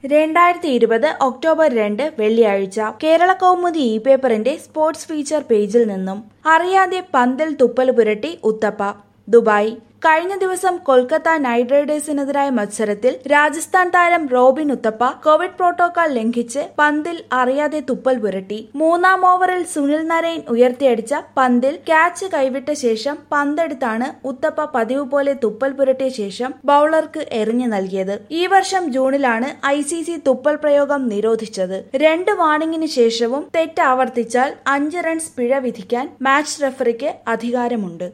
2020 October 2 വെള്ളിയാഴ്ച Kerala Kaumudi e പേപ്പറിന്റെ sports feature പേജിൽ നിന്നും അറിയാതെ പന്തിൽ തുപ്പൽ പുരട്ടി ഉത്തപ്പ. ദുബായ്. കഴിഞ്ഞ ദിവസം കൊൽക്കത്ത നൈറ്റ് റൈഡേഴ്സിനെതിരായ മത്സരത്തിൽ രാജസ്ഥാൻ താരം റോബിൻ ഉത്തപ്പ കോവിഡ് പ്രോട്ടോകോൾ ലംഘിച്ച് പന്തിൽ അറിയാതെ തുപ്പൽ പുരട്ടി. മൂന്നാം ഓവറിൽ സുനിൽ നരൈൻ ഉയർത്തിയടിച്ച പന്തിൽ ക്യാച്ച് കൈവിട്ട ശേഷം പന്തെടുത്താണ് ഉത്തപ്പ പതിവ് പോലെ തുപ്പൽ പുരട്ടിയ ശേഷം ബൌളർക്ക് എറിഞ്ഞു നൽകിയത്. ഈ വർഷം ജൂണിലാണ് ICC തുപ്പൽ പ്രയോഗം നിരോധിച്ചത്. 2 വാർണിംഗിന് ശേഷവും തെറ്റ് ആവർത്തിച്ചാൽ 5 റൺസ് പിഴ വിധിക്കാൻ മാച്ച് റഫറിക്ക് അധികാരമുണ്ട്.